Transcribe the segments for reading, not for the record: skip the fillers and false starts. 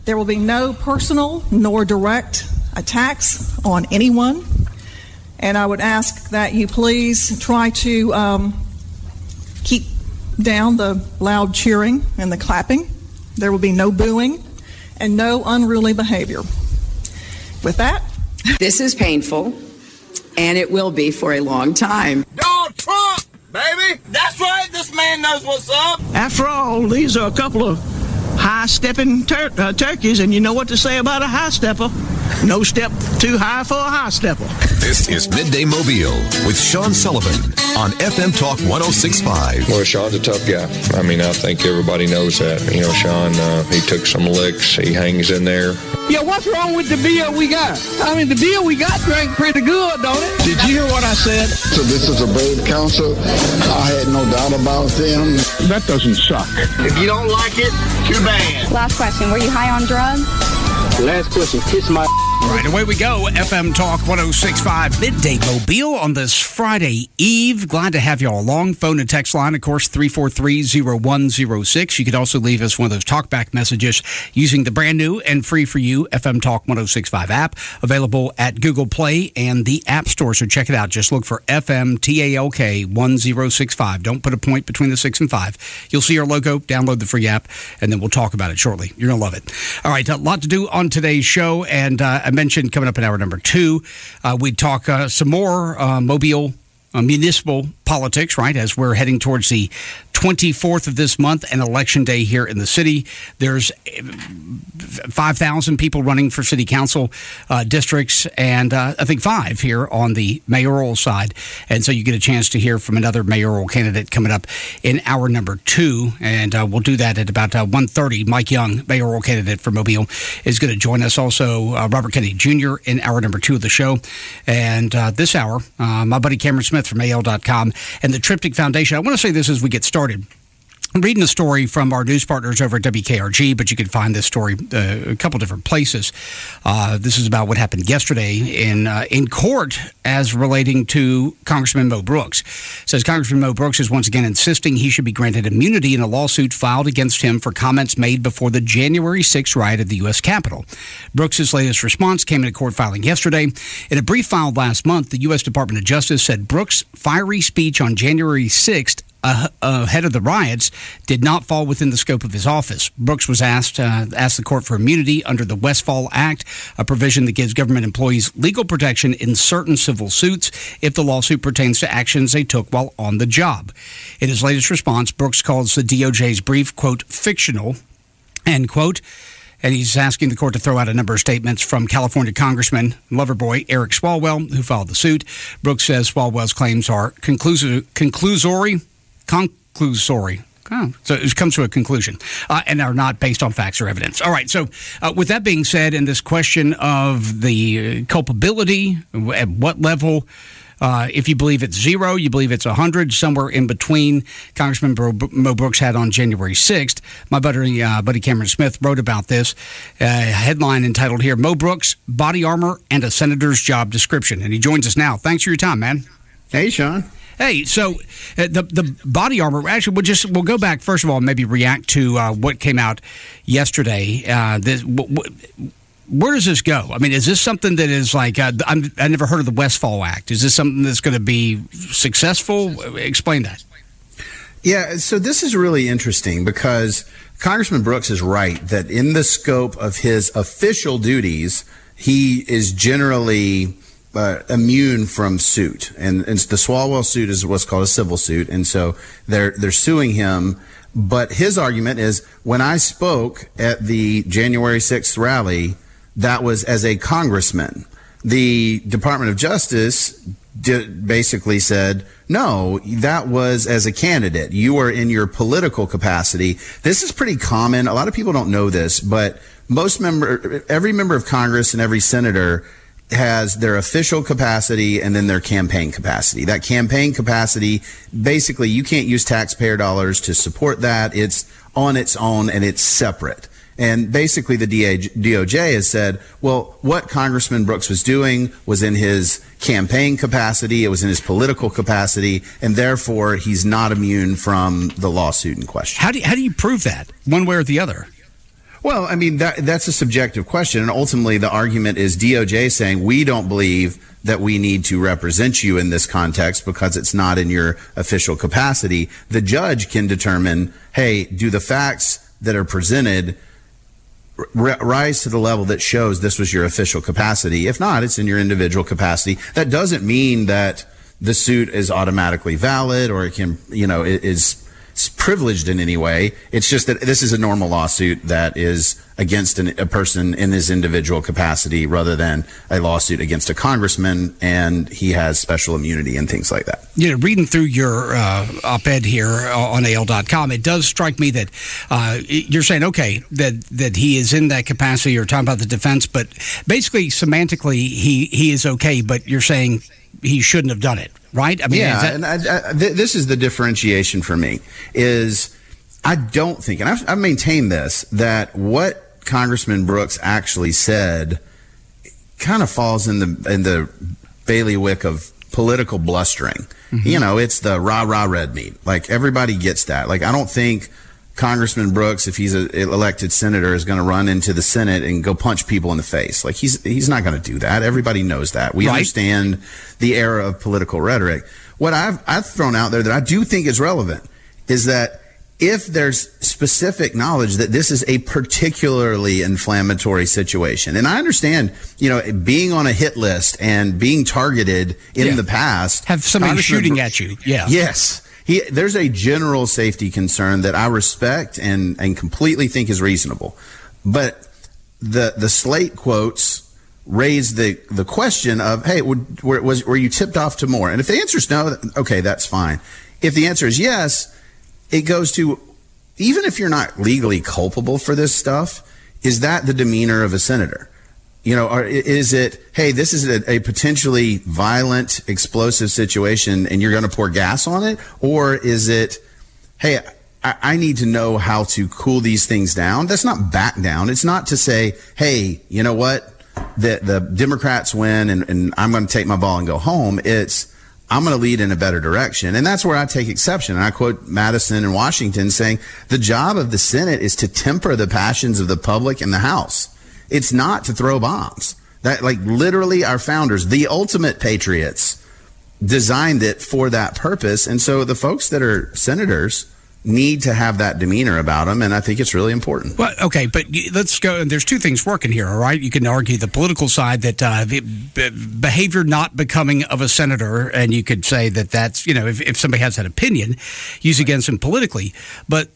There will be no personal nor direct attacks on anyone. And I would ask that you please try to keep down the loud cheering and the clapping. There will be no booing and no unruly behavior. With that, this is painful, and it will be for a long time. Donald Trump, baby! That's right, this man knows what's up. After all, these are a couple of high-stepping turkeys, and you know what to say about a high-stepper. No step too high for a high-stepper. This is Midday Mobile with Sean Sullivan on FM Talk 106.5. Well, Sean's a tough guy. I mean, I think everybody knows that. You know, Sean, he took some licks. He hangs in there. Yeah, what's wrong with the beer we got? I mean, the beer we got drank pretty good, don't it? Did you hear what I said? So this is a brave council. I had no doubt about them. That doesn't suck. If you don't like it, too bad. Last question. Were you high on drugs? Last question. Kiss my... All right, away we go. FM Talk 106.5 Midday Mobile on this Friday Eve. Glad to have you all along. Phone and text line, of course, 343-0106. You could also leave us one of those talkback messages using the brand new and free for you FM Talk 106.5 app, available at Google Play and the App Store. So check it out. Just look for FM TALK 1065. Don't put a point between the 6 and 5. You'll see our logo. Download the free app, and then we'll talk about it shortly. You're going to love it. All right, a lot to do on today's show, and I mentioned coming up in hour number 2, we'd talk some more Mobile municipal politics, right, as we're heading towards the 24th of this month and Election Day here in the city. There's 5,000 people running for city council districts, and I think 5 here on the mayoral side. And so you get a chance to hear from another mayoral candidate coming up in hour number 2, and we'll do that at about 1:30. Mike Young, mayoral candidate for Mobile, is going to join us. Also, Robert Kennedy Jr. in hour number 2 of the show. And this hour, my buddy Cameron Smith from AL.com and the Triptych Foundation. I want to say this as we get started. I'm reading a story from our news partners over at WKRG, but you can find this story a couple different places. This is about what happened yesterday in court as relating to Congressman Mo Brooks. It says Congressman Mo Brooks is once again insisting he should be granted immunity in a lawsuit filed against him for comments made before the January 6th riot at the U.S. Capitol. Brooks' latest response came in a court filing yesterday. In a brief filed last month, the U.S. Department of Justice said Brooks' fiery speech on January 6th ahead of the riots did not fall within the scope of his office. Brooks was asked the court for immunity under the Westfall Act, a provision that gives government employees legal protection in certain civil suits if the lawsuit pertains to actions they took while on the job. In his latest response, Brooks calls the DOJ's brief, quote, fictional, end quote. And he's asking the court to throw out a number of statements from California Congressman Loverboy Eric Swalwell, who filed the suit. Brooks says Swalwell's claims are conclusory. So it comes to a conclusion and are not based on facts or evidence. All right. So with that being said, and this question of the culpability, at what level, if you believe it's 0, you believe it's 100, somewhere in between, Congressman Mo Brooks had on January 6th. My buddy Cameron Smith wrote about this, headline entitled here, Mo Brooks, Body Armor and a Senator's Job Description. And he joins us now. Thanks for your time, man. Hey, Sean. Hey, so the body armor, actually, we'll go back, first of all, and maybe react to what came out yesterday. Where does this go? I mean, is this something that is like, I never heard of the Westfall Act. Is this something that's going to be successful? Explain that. Yeah, so this is really interesting because Congressman Brooks is right that in the scope of his official duties, he is generally immune from suit, and the Swalwell suit is what's called a civil suit, and so they're suing him. But his argument is, when I spoke at the January 6th rally, that was as a congressman. The Department of Justice basically said, no, that was as a candidate. You were in your political capacity. This is pretty common. A lot of people don't know this, but every member of Congress and every senator has their official capacity and then their campaign capacity. That campaign capacity, basically, you can't use taxpayer dollars to support that. It's on its own and it's separate. And basically, the DOJ has said, well, what Congressman Brooks was doing was in his campaign capacity, it was in his political capacity, and therefore he's not immune from the lawsuit in question. How do you prove that, one way or the other? Well, I mean, that's a subjective question. And ultimately, the argument is DOJ saying we don't believe that we need to represent you in this context because it's not in your official capacity. The judge can determine, hey, do the facts that are presented rise to the level that shows this was your official capacity? If not, it's in your individual capacity. That doesn't mean that the suit is automatically valid or it can, is privileged in any way. It's just that this is a normal lawsuit that is against a person in his individual capacity rather than a lawsuit against a congressman, and he has special immunity and things like that. Reading through your op-ed here on AL.com, it does strike me that you're saying, okay, that he is in that capacity. You're talking about the defense, but basically semantically he is okay, but you're saying he shouldn't have done it, right? I mean, this is the differentiation for me, is I don't think, and I've maintained this, that what Congressman Brooks actually said kind of falls in the bailiwick of political blustering. Mm-hmm. It's the rah-rah red meat. Like, everybody gets that. Like, I don't think Congressman Brooks, if he's an elected senator, is going to run into the Senate and go punch people in the face. Like, he's not going to do that. Everybody knows that. We understand the era of political rhetoric. What I've thrown out there that I do think is relevant is that if there's specific knowledge that this is a particularly inflammatory situation, and I understand, being on a hit list and being targeted in the past, have somebody shooting at you. Yeah. Yes. There's a general safety concern that I respect and completely think is reasonable. But the Slate quotes raise the question of, hey, were you tipped off to more? And if the answer is no, okay, that's fine. If the answer is yes, it goes to, even if you're not legally culpable for this stuff, is that the demeanor of a senator? Or is it, hey, this is a potentially violent, explosive situation and you're going to pour gas on it? Or is it, hey, I need to know how to cool these things down? That's not back down. It's not to say, hey, you know what? The Democrats win and I'm going to take my ball and go home. It's, I'm going to lead in a better direction. And that's where I take exception. And I quote Madison and Washington saying, the job of the Senate is to temper the passions of the public and the House. It's not to throw bombs. That, like, literally our founders, the ultimate patriots, designed it for that purpose. And so the folks that are senators need to have that demeanor about them, and I think it's really important. Well, okay, but let's go. There's two things working here, all right? You can argue the political side that behavior not becoming of a senator, and you could say that that's, if somebody has that opinion, use against him politically. But,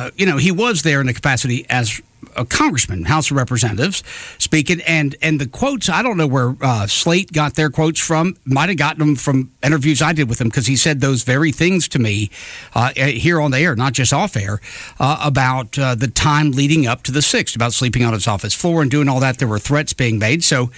he was there in the capacity as a congressman, House of Representatives, speaking, and the quotes, I don't know where Slate got their quotes from. Might have gotten them from interviews I did with him, because he said those very things to me here on the air, not just off air, about the time leading up to the 6th, about sleeping on his office floor and doing all that. There were threats being made. So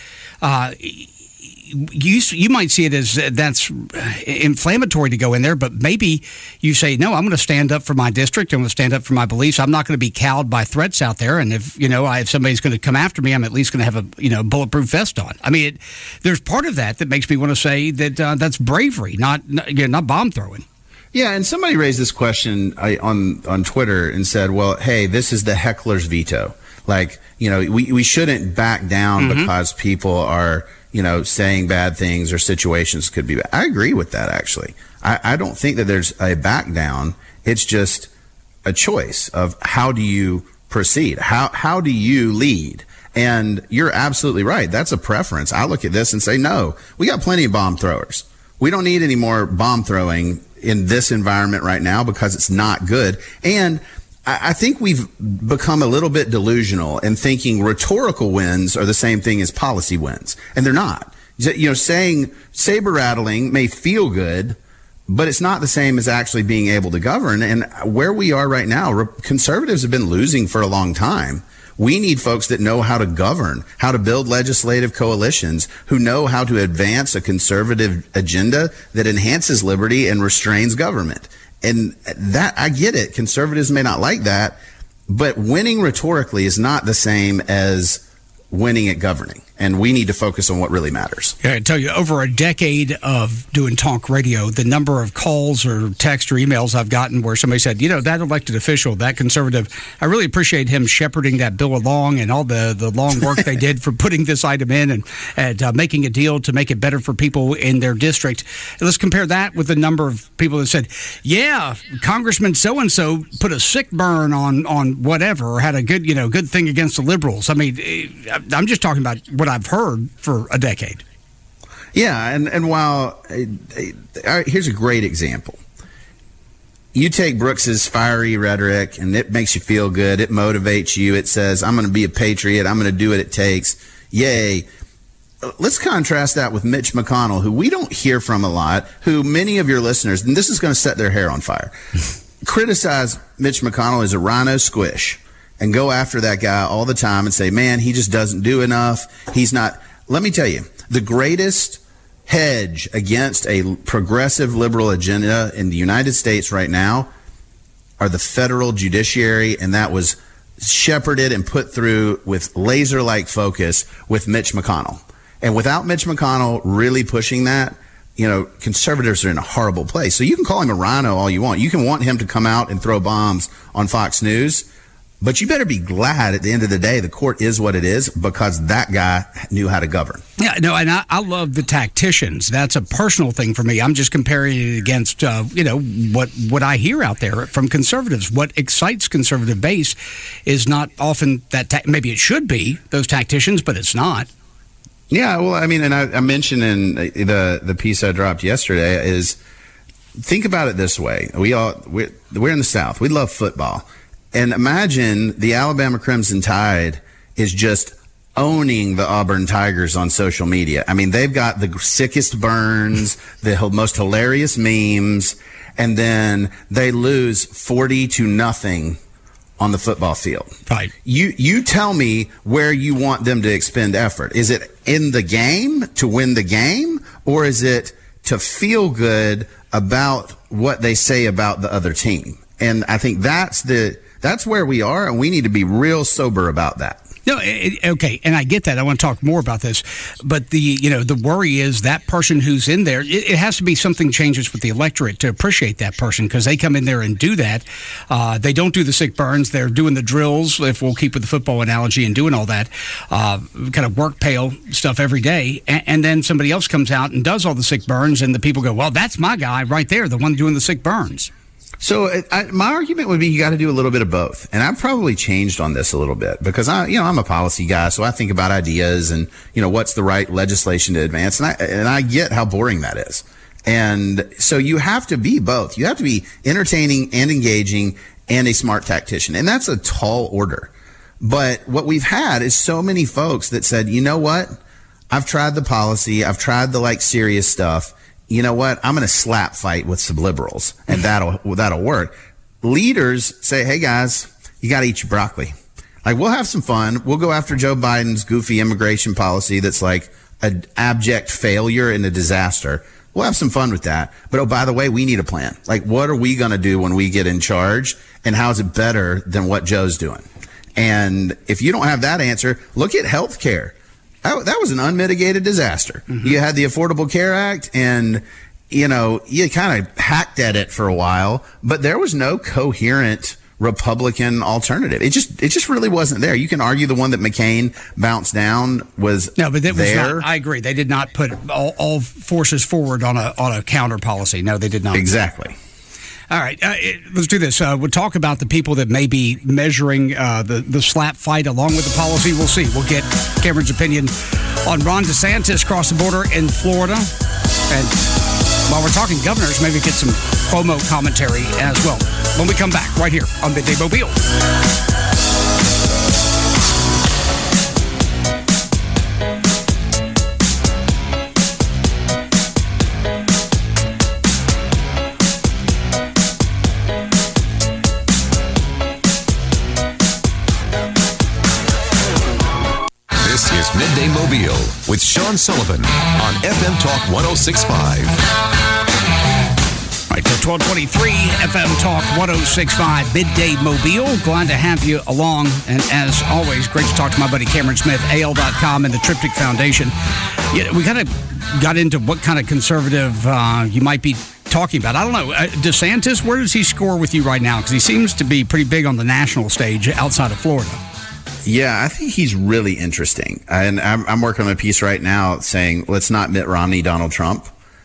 you might see it as that's inflammatory to go in there, but maybe you say, no, I'm going to stand up for my district. I'm going to stand up for my beliefs. I'm not going to be cowed by threats out there. And if somebody's going to come after me, I'm at least going to have a bulletproof vest on. I mean, there's part of that makes me want to say that that's bravery, not bomb throwing. Yeah, and somebody raised this question on Twitter and said, well, hey, this is the heckler's veto. Like, we shouldn't back down because people are, saying bad things or situations could be bad. I agree with that, actually. I don't think that there's a back down. It's just a choice of how do you proceed? How do you lead? And you're absolutely right. That's a preference. I look at this and say, no, we got plenty of bomb throwers. We don't need any more bomb throwing in this environment right now because it's not good. And I think we've become a little bit delusional in thinking rhetorical wins are the same thing as policy wins, and they're not. Saying saber rattling may feel good, but it's not the same as actually being able to govern. And where we are right now, conservatives have been losing for a long time. We need folks that know how to govern, how to build legislative coalitions, who know how to advance a conservative agenda that enhances liberty and restrains government. And that, I get it. Conservatives may not like that, but winning rhetorically is not the same as winning at governing. and we need to focus on what really matters. Yeah, I tell you, over a decade of doing talk radio, the number of calls or text or emails I've gotten where somebody said, that elected official, that conservative, I really appreciate him shepherding that bill along and all the long work they did for putting this item in and making a deal to make it better for people in their district. And let's compare that with the number of people that said, yeah, Congressman so-and-so put a sick burn on whatever, or had a good thing against the liberals. I mean, I'm just talking about what I've heard for a decade. Yeah, and while here's a great example. You take Brooks's fiery rhetoric, and it makes you feel good. It motivates you. It says, I'm going to be a patriot. I'm going to do what it takes. Yay. Let's contrast that with Mitch McConnell, who we don't hear from a lot, who many of your listeners, and this is going to set their hair on fire, criticize Mitch McConnell as a rhino squish and go after that guy all the time and say, man, he just doesn't do enough. He's not. Let me tell you, the greatest hedge against a progressive liberal agenda in the United States right now are the federal judiciary, and that was shepherded and put through with laser-like focus with Mitch McConnell. And without Mitch McConnell really pushing that, conservatives are in a horrible place. So you can call him a rhino all you want. You can want him to come out and throw bombs on Fox News, but you better be glad at the end of the day the court is what it is, because that guy knew how to govern. Yeah, no, and I love the tacticians. That's a personal thing for me. I'm just comparing it against, what I hear out there from conservatives. What excites conservative base is not often that, maybe it should be those tacticians, but it's not. Yeah, well, I mean, and I mentioned in the piece I dropped yesterday is, think about it this way. We're in the South. We love football. And imagine the Alabama Crimson Tide is just owning the Auburn Tigers on social media. I mean, they've got the sickest burns, the most hilarious memes, and then they lose 40-0 on the football field. Right. You tell me where you want them to expend effort. Is it in the game to win the game, or is it to feel good about what they say about the other team? And I think that's where we are, and we need to be real sober about that. No, okay, and I get that. I want to talk more about this, but the worry is that person who's in there. It has to be something changes with the electorate to appreciate that person, because they come in there and do that. They don't do the sick burns. They're doing the drills, if we'll keep with the football analogy, and doing all that kind of work pail stuff every day. And then somebody else comes out and does all the sick burns, and the people go, "Well, that's my guy right there, the one doing the sick burns." So my argument would be you got to do a little bit of both. And I've probably changed on this a little bit, because I'm a policy guy. So I think about ideas and, what's the right legislation to advance. And I get how boring that is. And so you have to be both. You have to be entertaining and engaging and a smart tactician. And that's a tall order. But what we've had is so many folks that said, you know what? I've tried the policy. I've tried the serious stuff. You know what? I'm going to slap fight with some liberals, and that'll work. Leaders say, hey guys, you got to eat your broccoli. We'll have some fun. We'll go after Joe Biden's goofy immigration policy that's like an abject failure and a disaster. We'll have some fun with that. But, oh, by the way, we need a plan. What are we going to do when we get in charge, and how is it better than what Joe's doing? And if you don't have that answer, look at health care. That was an unmitigated disaster. Mm-hmm. You had the Affordable Care Act, and, you kind of hacked at it for a while, but there was no coherent Republican alternative. It just really wasn't there. You can argue the one that McCain bounced down was no, but that was there. Not, I agree. They did not put all forces forward on a counter policy. No, they did not. Exactly. All right, let's do this. We'll talk about the people that may be measuring the slap fight along with the policy. We'll see. We'll get Cameron's opinion on Ron DeSantis across the border in Florida. And while we're talking governors, maybe get some Cuomo commentary as well when we come back right here on Midday Mobile. Midday Mobile with Sean Sullivan on FM Talk 106.5. Right, 1223 FM Talk 106.5 Midday Mobile. Glad to have you along. And as always, great to talk to my buddy Cameron Smith, AL.com and the Triptych Foundation. Yeah, we kind of got into what kind of conservative you might be talking about. I don't know. DeSantis, where does he score with you right now? Because he seems to be pretty big on the national stage outside of Florida. Yeah, I think he's really interesting. And I'm working on a piece right now saying, let's not Mitt Romney Donald Trump.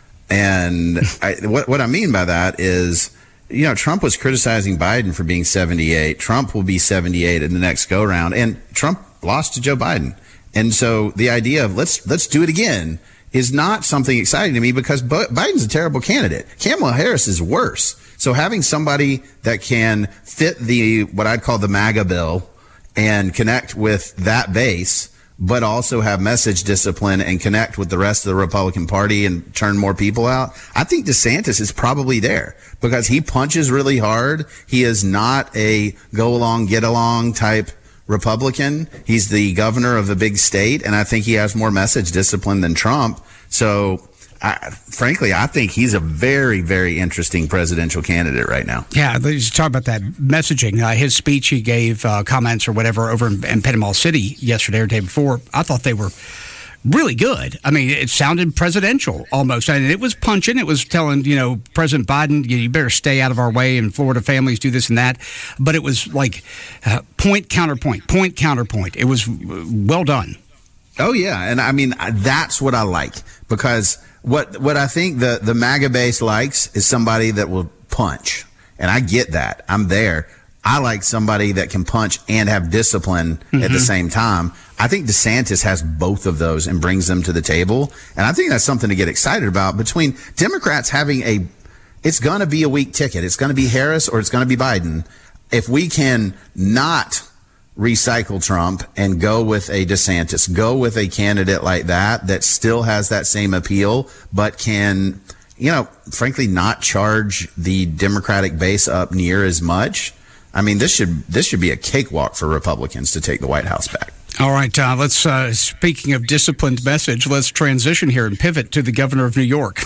And what I mean by that is, Trump was criticizing Biden for being 78. Trump will be 78 in the next go round, and Trump lost to Joe Biden. And so the idea of let's do it again is not something exciting to me because Biden's a terrible candidate. Kamala Harris is worse. So having somebody that can fit what I'd call the MAGA bill and connect with that base, but also have message discipline and connect with the rest of the Republican Party and turn more people out. I think DeSantis is probably there because he punches really hard. He is not a go along, get along type Republican. He's the governor of a big state, and I think he has more message discipline than Trump. So frankly, I think he's a very, very interesting presidential candidate right now. Yeah, let's talk about that messaging. His speech he gave, comments or whatever over in Panama City yesterday or day before, I thought they were really good. I mean, it sounded presidential almost. And it was punching. It was telling, President Biden, you better stay out of our way and Florida families do this and that. But it was like point, counterpoint, point, counterpoint. It was well done. Oh, yeah. And I mean, that's what I like because what I think the MAGA base likes is somebody that will punch. And I get that. I'm there. I like somebody that can punch and have discipline at the same time. I think DeSantis has both of those and brings them to the table. And I think that's something to get excited about between Democrats having it's going to be a weak ticket. It's going to be Harris or it's going to be Biden. If we can not recycle Trump and go with a DeSantis, go with a candidate like that still has that same appeal, but can, frankly, not charge the Democratic base up near as much. I mean, this should be a cakewalk for Republicans to take the White House back. All right, let's, speaking of disciplined message, let's transition here and pivot to the governor of New York.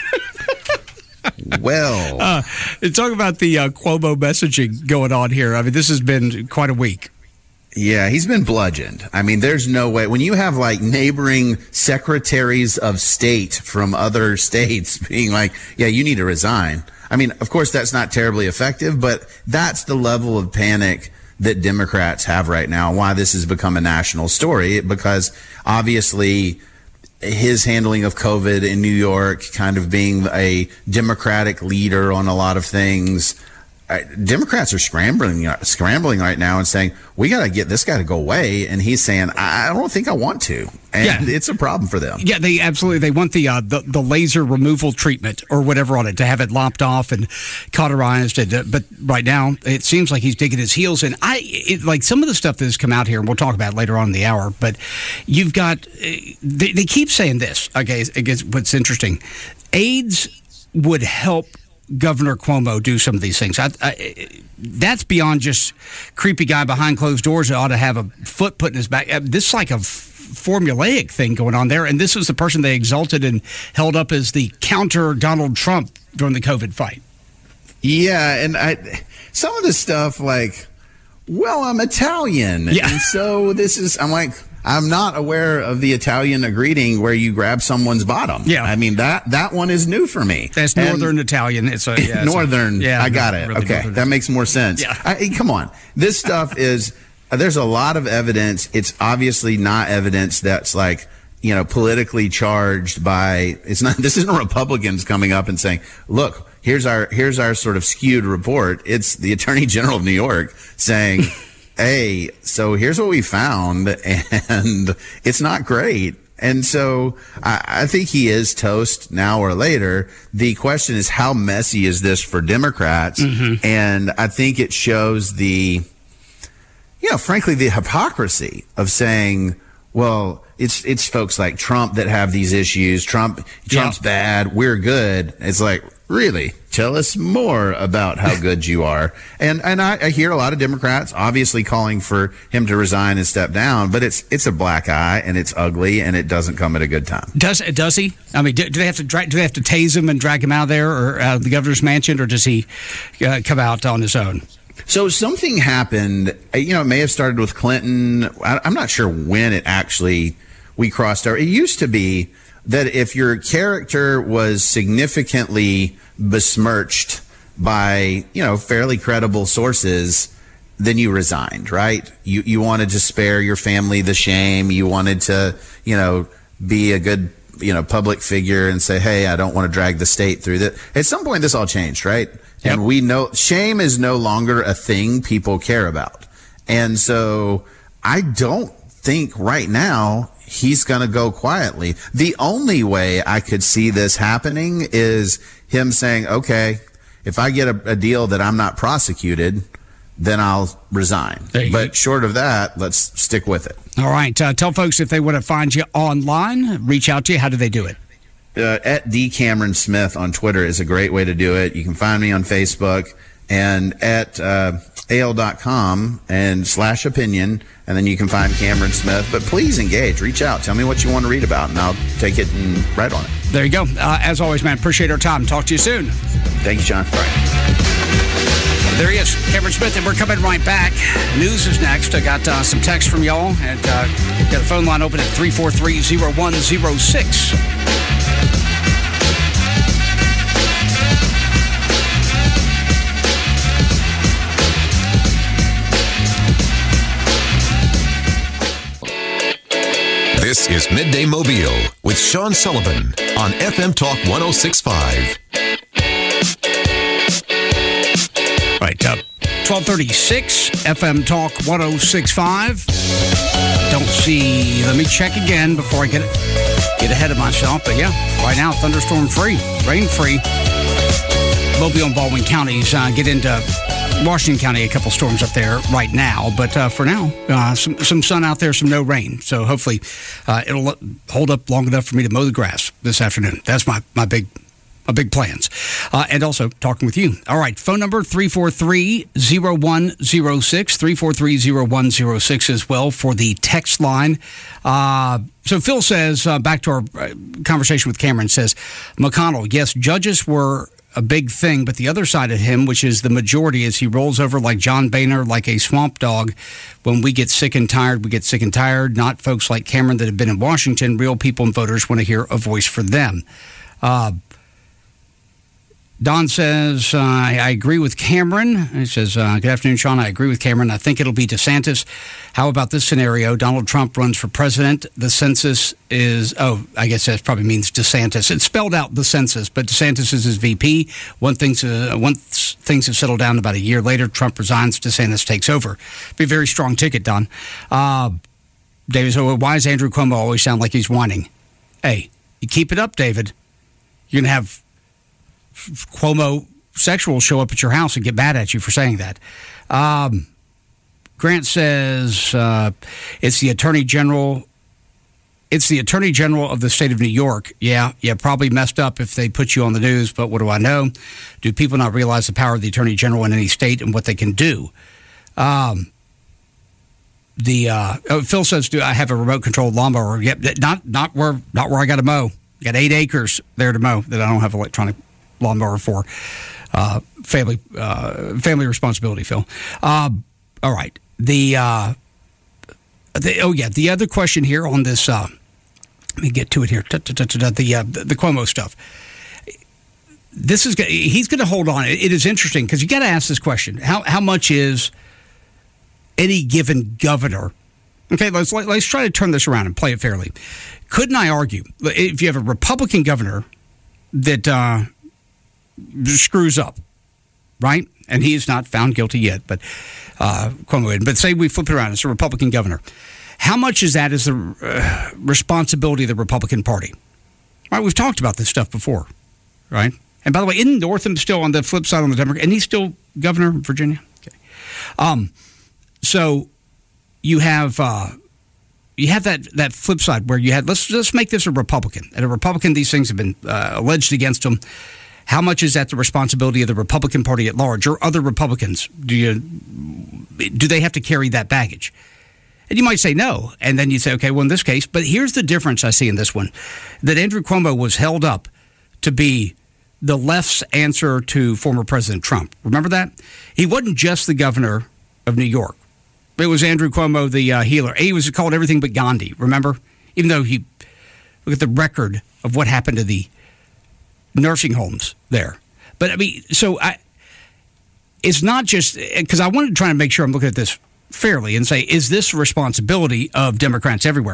Well, talk about the Cuomo messaging going on here. I mean, this has been quite a week. Yeah, he's been bludgeoned. I mean, there's no way. When you have like neighboring secretaries of state from other states being like, yeah, you need to resign. I mean, of course, that's not terribly effective, but that's the level of panic that Democrats have right now, why this has become a national story, because obviously his handling of COVID in New York, kind of being a Democratic leader on a lot of things, Democrats are scrambling right now and saying, we got to get this guy to go away. And he's saying, I don't think I want to. And it's a problem for them. Yeah, they want the laser removal treatment or whatever on it to have it lopped off and cauterized. But right now, it seems like he's digging his heels in. Like some of the stuff that has come out here, and we'll talk about it later on in the hour, but you've got, they keep saying this. Okay, I guess what's interesting, AIDS would help Governor Cuomo do some of these things. That's beyond just creepy guy behind closed doors that ought to have a foot put in his back. This is like a formulaic thing going on there, and this was the person they exalted and held up as the counter Donald Trump during the COVID fight. Yeah, and some of this stuff like, well, I'm Italian, and so this is, I'm like, I'm not aware of the Italian greeting where you grab someone's bottom. Yeah. I mean, that one is new for me. That's Northern Italian. It's Northern. I got it. Really okay. Northern. That makes more sense. Yeah. Come on. This stuff is, there's a lot of evidence. It's obviously not evidence that's like, politically charged by, this isn't Republicans coming up and saying, look, here's our sort of skewed report. It's the Attorney General of New York saying, hey, so here's what we found, and it's not great. And so I think he is toast now or later. The question is, how messy is this for Democrats? Mm-hmm. And I think it shows frankly, the hypocrisy of saying, well, it's folks like Trump that have these issues. Trump's bad. We're good. It's like, really, tell us more about how good you are. And I hear a lot of Democrats obviously calling for him to resign and step down, but it's a black eye and it's ugly and it doesn't come at a good time. Does he? I mean, do they have to tase him and drag him out of there or out of the governor's mansion, or does he come out on his own? So something happened. It may have started with Clinton. I'm not sure when it actually we crossed over. It used to be that if your character was significantly besmirched by, fairly credible sources, then you resigned, right? You wanted to spare your family the shame. You wanted to, be a good, public figure and say, hey, I don't want to drag the state through that. At some point, this all changed, right? Yep. And we know shame is no longer a thing people care about. And so I don't think right now he's going to go quietly. The only way I could see this happening is him saying, okay, if I get a deal that I'm not prosecuted, then I'll resign. But short of that, let's stick with it. All right. Tell folks if they want to find you online, reach out to you. How do they do it? At D. Cameron Smith on Twitter is a great way to do it. You can find me on Facebook and at AL.com and /opinion, and then you can find Cameron Smith. But please engage, reach out, tell me what you want to read about, and I'll take it and write on it. There you go. As always, man, appreciate our time. Talk to you soon. Thank you, John. All right. There he is, Cameron Smith, and we're coming right back. News is next. I got some text from y'all, and got a phone line open at 343-0106. This is Midday Mobile with Sean Sullivan on FM Talk 106.5. Right, 1236 FM Talk 106.5. Don't see. Let me check again before I get ahead of myself. But yeah, right now thunderstorm free, rain free. Mobile and Baldwin counties get into Washington County, a couple storms up there right now. But for now, some sun out there, some no rain. So hopefully it'll hold up long enough for me to mow the grass this afternoon. That's my big plans. And also talking with you. All right, phone number 343-0106, 343-0106 as well for the text line. So Phil says, back to our conversation with Cameron, says, McConnell, yes, judges were a big thing, but the other side of him, which is the majority, is he rolls over like John Boehner, like a swamp dog. When we get sick and tired, we get sick and tired. Not folks like Cameron that have been in Washington. Real people and voters want to hear a voice for them. Don says, I agree with Cameron. He says, good afternoon, Sean. I agree with Cameron. I think it'll be DeSantis. How about this scenario? Donald Trump runs for president. The census is, I guess that probably means DeSantis. It's spelled out the census, but DeSantis is his VP. Once things have settled down about a year later, Trump resigns, DeSantis takes over. Be a very strong ticket, Don. David, so why does Andrew Cuomo always sound like he's whining? Hey, you keep it up, David. You're going to have Cuomo sexuals show up at your house and get mad at you for saying that. Grant says it's the Attorney General. It's the Attorney General of the state of New York. Yeah, probably messed up if they put you on the news, but what do I know? Do people not realize the power of the Attorney General in any state and what they can do? Phil says, do I have a remote controlled lawnmower? Yep, not where I got to mow. Got 8 acres there to mow that I don't have electronic lawnmower for. Family responsibility, Phil. All right. The other question here on this. Let me get to it here. The Cuomo stuff. He's going to hold on. It is interesting because you got to ask this question: How much is any given governor? Okay, let's try to turn this around and play it fairly. Couldn't I argue if you have a Republican governor that screws up, right? And he is not found guilty yet, but Cuomo. But say we flip it around, it's a Republican governor. How much is that as the responsibility of the Republican Party? Right, we've talked about this stuff before, right? And by the way, isn't Northam still on the flip side on the Democrat? And he's still governor of Virginia. Okay. So you have that flip side where you had let's make this a Republican. And a Republican, these things have been alleged against him. How much is that the responsibility of the Republican Party at large or other Republicans? Do they have to carry that baggage? And you might say no. And then you say, okay, well, in this case, but here's the difference I see in this one, that Andrew Cuomo was held up to be the left's answer to former President Trump. Remember that? He wasn't just the governor of New York. It was Andrew Cuomo, the healer. He was called everything but Gandhi, remember? Even though look at the record of what happened to the nursing homes there. But I mean, it's not just, because I wanted to try and make sure I'm looking at this fairly and say, is this a responsibility of Democrats everywhere?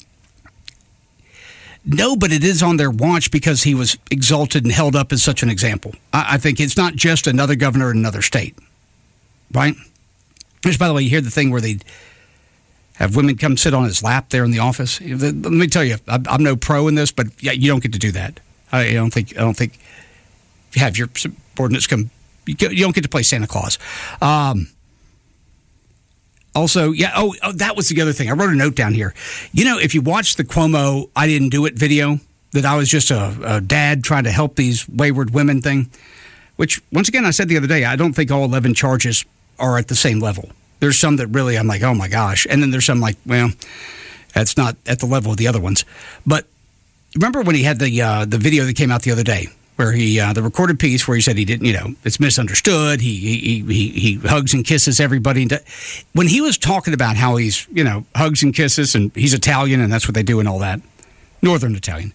No, but it is on their watch because he was exalted and held up as such an example. I think it's not just another governor in another state, right? Which, by the way, you hear the thing where they have women come sit on his lap there in the office. Let me tell you, I'm no pro in this, but yeah, you don't get to do that. I don't think if you have your subordinates come, you don't get to play Santa Claus. Also, yeah, that was the other thing. I wrote a note down here. You know, if you watch the Cuomo I Didn't Do It video, that I was just a dad trying to help these wayward women thing, which, once again, I said the other day, I don't think all 11 charges are at the same level. There's some that really I'm like, oh, my gosh. And then there's some like, well, that's not at the level of the other ones. But remember when he had the video that came out the other day, where he the recorded piece where he said he didn't, it's misunderstood. He hugs and kisses everybody. When he was talking about how he's, hugs and kisses and he's Italian and that's what they do and all that, Northern Italian,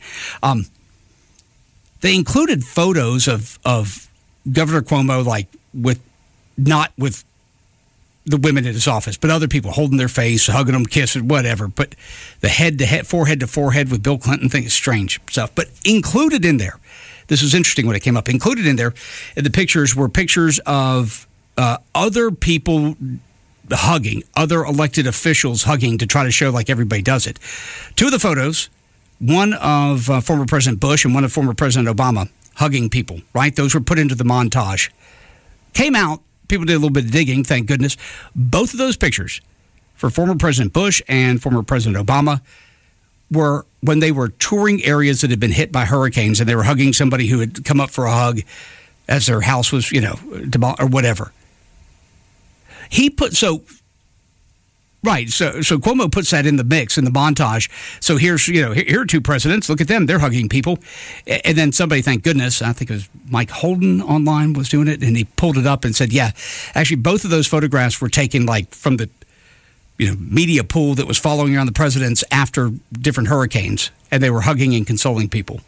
they included photos of Governor Cuomo, like not with the women in his office, but other people holding their face, hugging them, kissing, whatever. But the head-to-head, forehead-to-forehead with Bill Clinton thing is strange stuff. But included in there, this was interesting when it came up, included in there, the pictures were pictures of other people hugging, other elected officials hugging to try to show like everybody does it. Two of the photos, one of former President Bush and one of former President Obama hugging people, right? Those were put into the montage. Came out. People did a little bit of digging, thank goodness. Both of those pictures for former President Bush and former President Obama were when they were touring areas that had been hit by hurricanes and they were hugging somebody who had come up for a hug as their house was, or whatever. Right. So Cuomo puts that in the mix, in the montage. So here are two presidents. Look at them. They're hugging people. And then somebody, thank goodness, I think it was Mike Holden online was doing it, and he pulled it up and said, yeah, actually both of those photographs were taken like from the media pool that was following around the presidents after different hurricanes, and they were hugging and consoling people.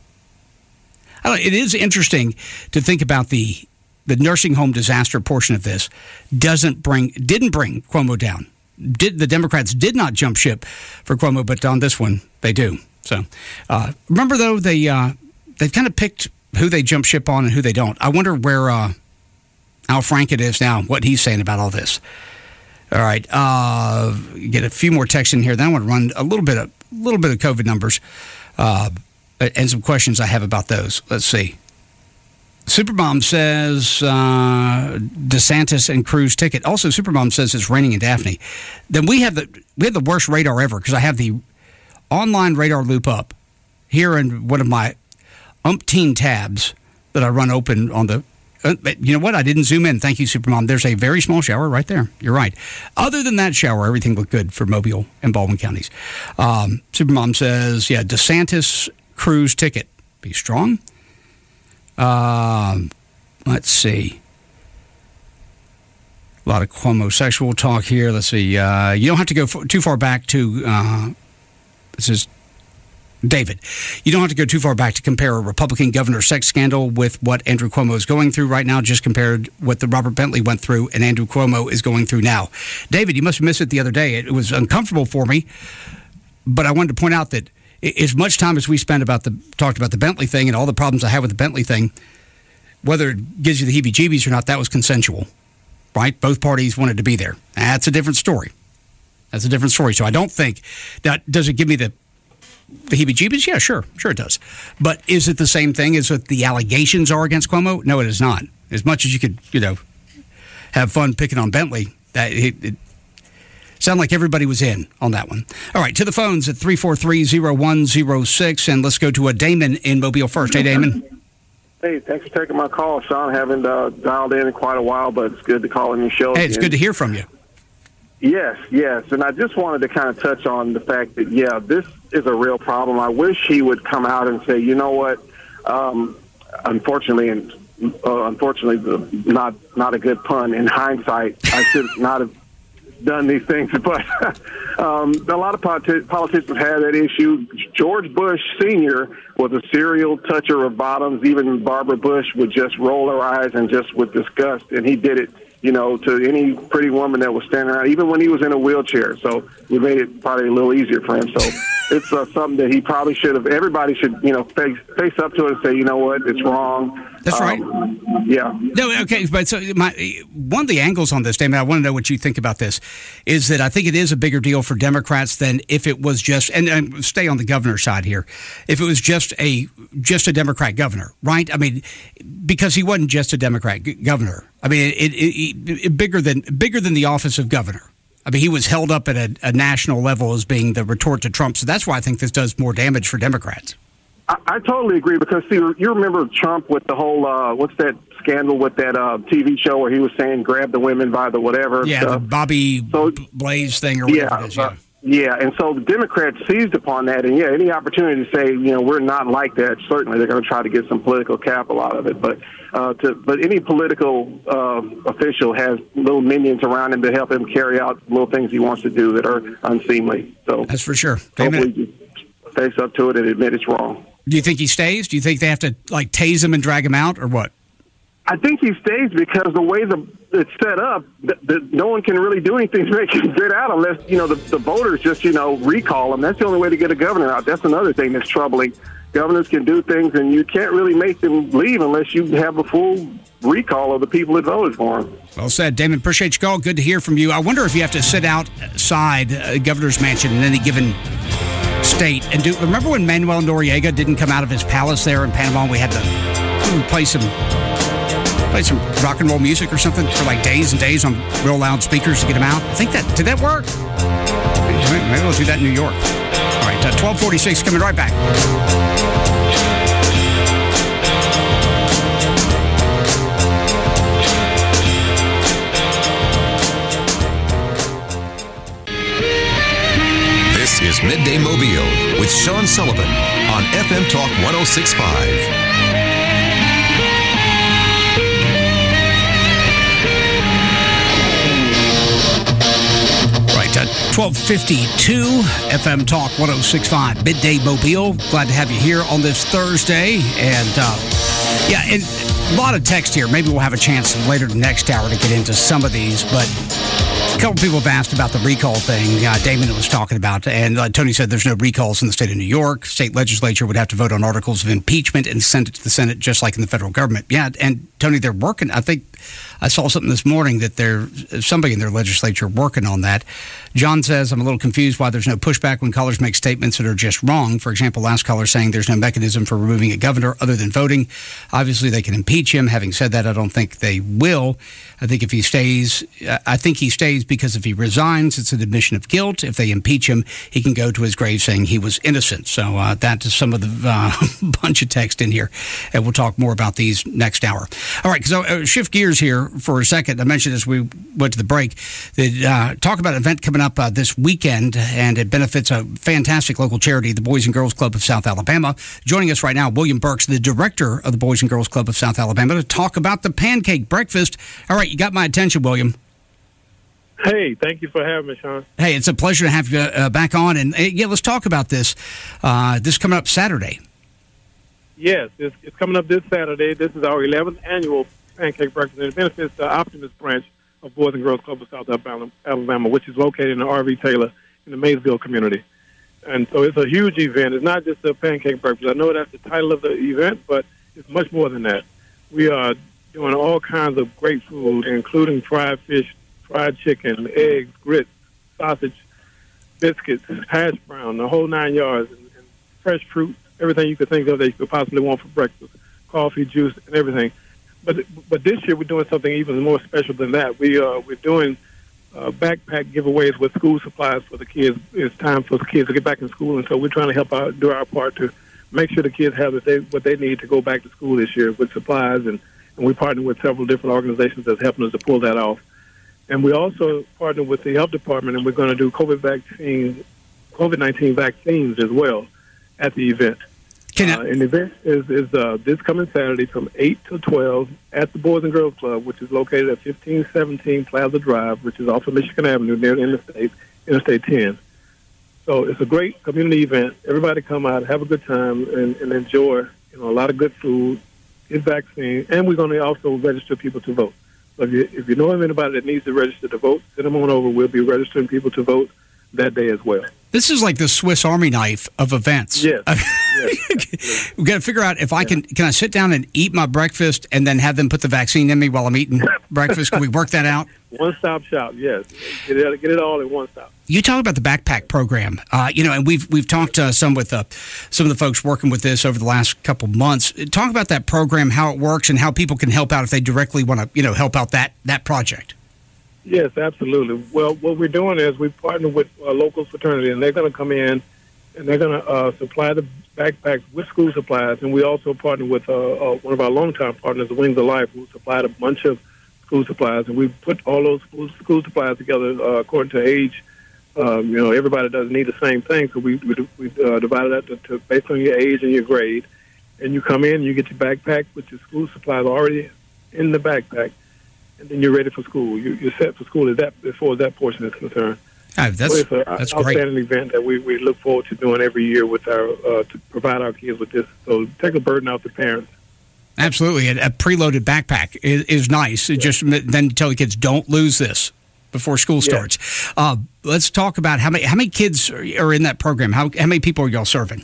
It is interesting to think about the nursing home disaster portion of this didn't bring Cuomo down. The Democrats did not jump ship for Cuomo, but on this one, they do. So remember, though, they've kind of picked who they jump ship on and who they don't. I wonder where Al Franken is now, what he's saying about all this. All right, get a few more texts in here. Then I want to run a little bit of COVID numbers and some questions I have about those. Let's see. Supermom says DeSantis and Cruz ticket. Also, Supermom says it's raining in Daphne. Then we have the worst radar ever because I have the online radar loop up here in one of my umpteen tabs that I run open on the. You know what? I didn't zoom in. Thank you, Supermom. There's a very small shower right there. You're right. Other than that shower, everything looked good for Mobile and Baldwin counties. Supermom says, yeah, DeSantis Cruz ticket. Be strong. Let's see. A lot of Cuomo-sexual talk here. Let's see. You don't have to go too far back to, this is David. You don't have to go too far back to compare a Republican governor sex scandal with what Andrew Cuomo is going through right now. Just compared what the Robert Bentley went through and Andrew Cuomo is going through now. David, you must have missed it the other day. It was uncomfortable for me, but I wanted to point out that as much time as we spent talked about the Bentley thing and all the problems I had with the Bentley thing, whether it gives you the heebie-jeebies or not, that was consensual, right? Both parties wanted to be there. That's a different story. So I don't think that, does it give me the heebie-jeebies? Yeah, sure it does. But is it the same thing as what the allegations are against Cuomo? No, it is not. As much as you could, have fun picking on Bentley, it sounded like everybody was in on that one. All right, to the phones at 343-0106, and let's go to a Damon in Mobile first. Hey, Damon. Hey, thanks for taking my call, Sean. I haven't dialed in quite a while, but it's good to call in your show. Hey, it's good to hear from you. Yes. And I just wanted to kind of touch on the fact that, this is a real problem. I wish he would come out and say, you know what, unfortunately, not a good pun. In hindsight, I should not have done these things. But a lot of politicians have that issue. George Bush Sr. was a serial toucher of bottoms. Even Barbara Bush would just roll her eyes and just with disgust, and he did it, to any pretty woman that was standing around, even when he was in a wheelchair. So we made it probably a little easier for him. So it's something that he probably should have. Everybody should, face up to it and say, you know what, it's wrong. That's right. Yeah. No, okay, but so one of the angles on this, Damon, I want to know what you think about this, is that I think it is a bigger deal for Democrats than if it was just, and stay on the governor's side here, if it was just a Democrat governor, right? I mean, because he wasn't just a Democrat governor. I mean, it bigger than the office of governor. I mean, he was held up at a national level as being the retort to Trump. So that's why I think this does more damage for Democrats. I totally agree because, see, you remember Trump with the whole, what's that scandal with that TV show where he was saying grab the women by the whatever. Yeah, stuff. The Bobby Blaze thing or whatever it is, yeah. Yeah, and so the Democrats seized upon that, and any opportunity to say, we're not like that, certainly they're going to try to get some political capital out of it. But any political official has little minions around him to help him carry out little things he wants to do that are unseemly. So that's for sure. Hopefully you face up to it and admit it's wrong. Do you think he stays? Do you think they have to tase him and drag him out, or what? I think he stays because the way it's set up, no one can really do anything to make him get out unless the voters just recall him. That's the only way to get a governor out. That's another thing that's troubling. Governors can do things, and you can't really make them leave unless you have a full recall of the people that voted for him. Well said, Damon. Appreciate your call. Good to hear from you. I wonder if you have to sit outside a governor's mansion in any given state and do. Remember when Manuel Noriega didn't come out of his palace there in Panama? We had to play some rock and roll music or something for days and days on real loud speakers to get him out. I think did that work? Maybe we'll do that in New York. All right, 12:46 coming right back. This is Midday Mobile with Sean Sullivan on FM Talk 106.5. Right, 12:52 FM Talk 106.5 Midday Mobile. Glad to have you here on this Thursday. And and a lot of text here. Maybe we'll have a chance later the next hour to get into some of these, but a couple people have asked about the recall thing. Damon was talking about, and Tony said there's no recalls in the state of New York. State legislature would have to vote on articles of impeachment and send it to the Senate, just like in the federal government. Yeah, and Tony, they're working. I think I saw something this morning that there's somebody in their legislature working on that. John says, I'm a little confused why there's no pushback when callers make statements that are just wrong. For example, last caller saying there's no mechanism for removing a governor other than voting. Obviously, they can impeach him. Having said that, I don't think they will. I think he stays because if he resigns, it's an admission of guilt. If they impeach him, he can go to his grave saying he was innocent. So that is some of the bunch of text in here. And we'll talk more about these next hour. All right, so shift gears here for a second. I mentioned as we went to the break that talk about an event coming up this weekend, and it benefits a fantastic local charity, the Boys and Girls Club of South Alabama. Joining us right now, William Burks, the director of the Boys and Girls Club of South Alabama, to talk about the pancake breakfast. All right, you got my attention, William. Hey, thank you for having me, Sean. Hey, it's a pleasure to have you back on. And let's talk about this. This coming up Saturday. Yes, it's coming up this Saturday. This is our 11th annual pancake breakfast, and it benefits the Optimist branch of Boys and Girls Club of South Alabama, which is located in the R.V. Taylor in the Maysville community. And so it's a huge event. It's not just a pancake breakfast. I know that's the title of the event, but it's much more than that. We are doing all kinds of great food, including fried fish, fried chicken, eggs, grits, sausage, biscuits, hash brown, the whole 9 yards, and fresh fruit, everything you could think of that you could possibly want for breakfast, coffee, juice, and everything. But this year we're doing something even more special than that. We're doing backpack giveaways with school supplies for the kids. It's time for the kids to get back in school, and so we're trying to help out, do our part to make sure the kids have what they need to go back to school this year with supplies, and we partner with several different organizations that's helping us to pull that off. And we also partner with the health department, and we're going to do COVID-19 vaccines as well at the event. And the event is this coming Saturday from 8 to 12 at the Boys and Girls Club, which is located at 1517 Plaza Drive, which is off of Michigan Avenue near the Interstate 10. So it's a great community event. Everybody come out, have a good time, and enjoy a lot of good food, get vaccine, and we're going to also register people to vote. So if you know of anybody that needs to register to vote, send them on over. We'll be registering people to vote that day as well. This is like the Swiss Army knife of events. Yes. We've got to figure out if I can I sit down and eat my breakfast and then have them put the vaccine in me while I'm eating breakfast? Can we work that out? One-stop shop, yes. Get it all in one stop. You talk about the backpack program, and we've talked some with some of the folks working with this over the last couple months. Talk about that program, how it works, and how people can help out if they directly want to, help out that project. Yes, absolutely. Well, what we're doing is we partner with a local fraternity, and they're going to come in and they're going to supply the backpacks with school supplies. And we also partner with one of our longtime partners, the Wings of Life, who supplied a bunch of school supplies. And we put all those school supplies together according to age. Everybody doesn't need the same thing, so we divided that to based on your age and your grade. And you come in, you get your backpack with your school supplies already in the backpack. And then you're ready for school. You're set for school as far as that portion is concerned. That's great. Outstanding event that we look forward to doing every year with to provide our kids with this. So take a burden off the parents. Absolutely. A preloaded backpack is nice. Just then tell the kids, don't lose this before school starts. Let's talk about how many kids are in that program. How many people are y'all serving?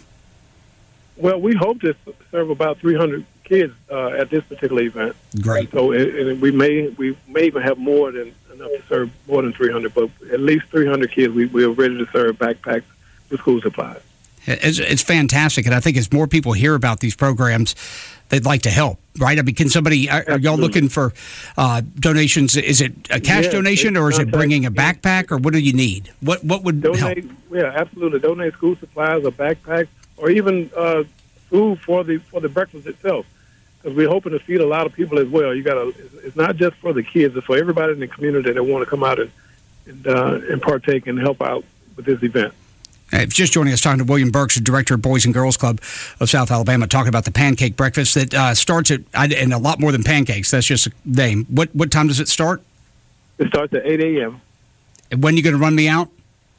Well, we hope to serve about 300 kids at this particular event. Great. So, and we may even have more than enough to serve more than 300, but at least 300 kids we are ready to serve backpacks with school supplies. It's fantastic, and I think as more people hear about these programs, they'd like to help, right? I mean, can somebody? Are y'all looking for donations? Is it a cash donation, or is it bringing a backpack, or what do you need? What would donate? Help? Yeah, absolutely. Donate school supplies, a backpack, or even food for the breakfast itself. Because we're hoping to feed a lot of people as well. It's not just for the kids; it's for everybody in the community that want to come out and partake and help out with this event. Just joining us, talking to William Burks, the director of Boys and Girls Club of South Alabama, talking about the pancake breakfast that starts at, and a lot more than pancakes. That's just a name. What time does it start? It starts at 8 a.m. And when are you going to run me out?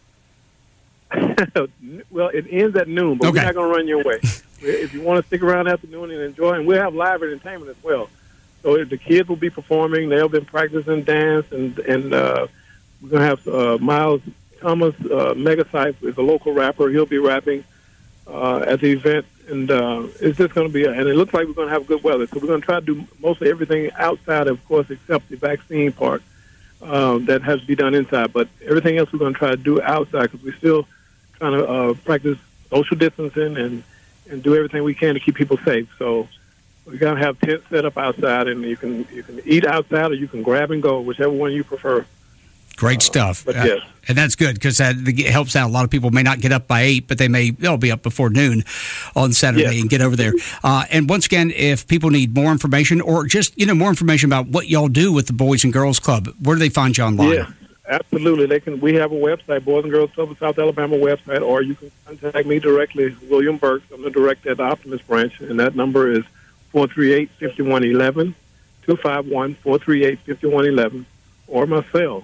Well, it ends at noon, but okay. We're not going to run your way. If you want to stick around after noon and enjoy, and we'll have live entertainment as well. So the kids will be performing. They'll be practicing dance, and we're going to have Miles Thomas Megacypher is a local rapper. He'll be rapping at the event, and it's just going to be, and it looks like we're going to have good weather. So we're going to try to do mostly everything outside, of course, except the vaccine part that has to be done inside. But everything else we're going to try to do outside because we're still trying to practice social distancing and do everything we can to keep people safe. So we're going to have tents set up outside, and you can eat outside or you can grab and go, whichever one you prefer. Great stuff. Yes. And that's good because that helps out. A lot of people may not get up by 8, but they'll be up before noon on Saturday and get over there. And once again, if people need more information or just more information about what y'all do with the Boys and Girls Club, where do they find you online? Yeah, absolutely. We have a website, Boys and Girls Club of South Alabama website, or you can contact me directly, William Burks. I'm the director at the Optimist branch, and that number is 438-5111, 251-438-5111, or my cell,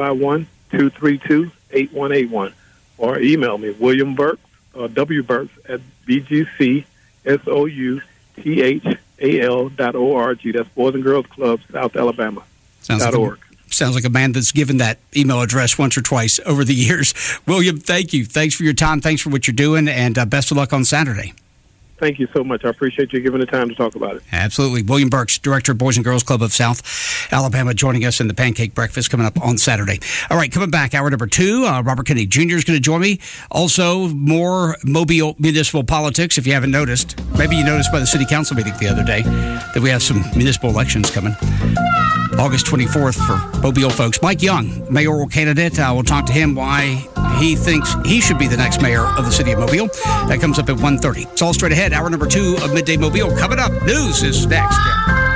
251-232-8181, or email me, William Burks, wburks at bgcsouthal.org. That's Boys and Girls Club, South Alabama. .org. Sounds like a man that's given that email address once or twice over the years. William, thank you. Thanks for your time. Thanks for what you're doing, and best of luck on Saturday. Thank you so much. I appreciate you giving the time to talk about it. Absolutely. William Burks, Director of Boys and Girls Club of South Alabama, joining us in the Pancake Breakfast coming up on Saturday. All right, coming back, hour number 2, Robert Kennedy Jr. is going to join me. Also, more Mobile municipal politics, if you haven't noticed. Maybe you noticed by the city council meeting the other day that we have some municipal elections coming. August 24th for Mobile folks. Mike Young, mayoral candidate. We'll talk to him why he thinks he should be the next mayor of the city of Mobile. That comes up at 1:30. It's all straight ahead. Hour number 2 of Midday Mobile coming up. News is next.